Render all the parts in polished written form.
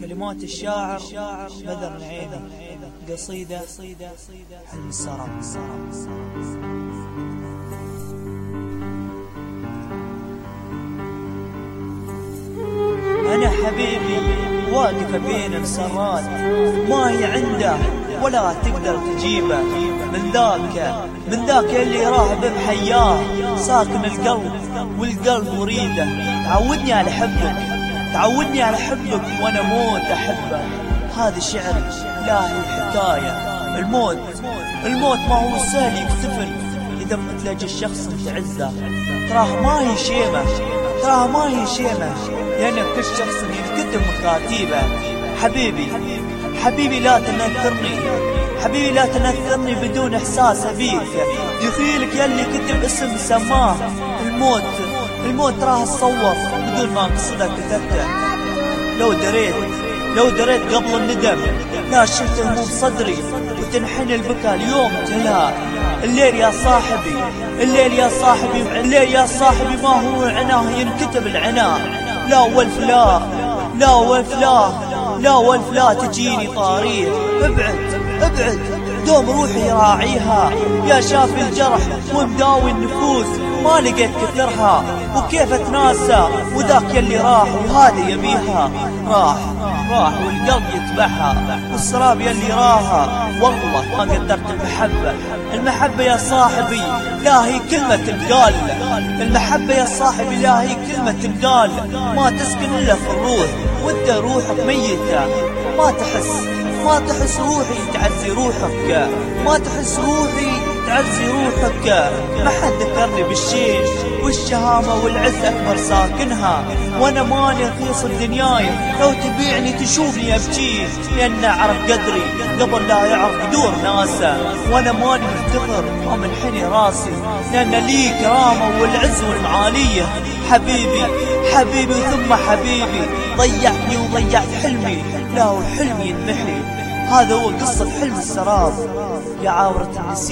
كلمات الشاعر بدر العيني، قصيدة حلم السراب. أنا حبيبي واقفة بين السرات، ما هي عنده ولا تقدر تجيبه، من ذاك اللي راهب بحياه، ساكن القلب والقلب مريده. تعودني على حبك وانا موت احبه. هذا شعر لا هي حكايه. الموت ما هو سهل يكتفل اذا ما تلاقي الشخص تعزه. تراه ما هي شيمه لأن كل شخص يكتب مكاتيبه. حبيبي لا تنثرني بدون إحساس بيك. يخيلك يلي كتب اسم سماه الموت راه تصور بدون ما قصدك كتبته. لو دريت قبل الندم لا شلت هموم صدري وتنحني البكاء اليوم تلا. الليل يا صاحبي ما هو عناه ينكتب العناء. لا والف لا تجيني طاريه. ابعد دوم روحي راعيها. يا شافي الجرح ومداوي النفوس ما لقيت كثرها. وكيف اتناسى وذاك يلي راح وهذا يبيها. راح والقلب يتبعها والسراب يلي راها. والله ما قدرت المحبة يا صاحبي لا هي كلمة تنقال. ما تسكن إلا في الروح وانت روحك ميتة. ما تحس روحي تعزي روحك. ما حد ذكرني بالشين والشهامة والعز أكبر ساكنها. وأنا ماني رخيص الدنياي، لو تبيعني تشوفني أبكي، لأن أعرف قدري قبل لا يعرف قدور ناسه. وأنا ماني مفتخر ومنحني راسي، لأن لي كرامة والعز والمعالية. حبيبي ثم حبيبي ضيعني وضيعت حلمي. لا وحلمي ينمحي. هذا هو قصة حلم السراب. يا عابرة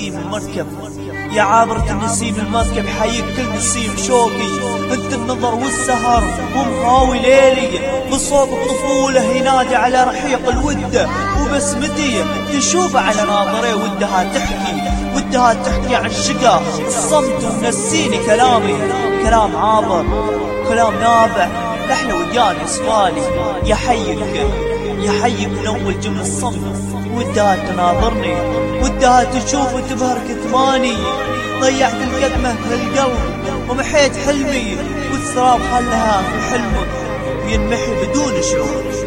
النسيم المركب حييك كل نسيم شوقي. انت النظر والسهر ومهاوي ليلي، بصوت الطفولة ينادي على رحيق الودة. وبسمتي تشوف على ناظري ودها تحكي عن شقا الصمت ونسيني كلامي. كلام عابر كلام نابع نحن وديان يصفالي. يحيك من أول جمل الصمت ودها تناظرني، ودها تشوف وتبهر كتماني. ضيعت الكتمة في القلب ومحيت حلمي، والسراب خلها في حلمك وينمحي بدون شعور.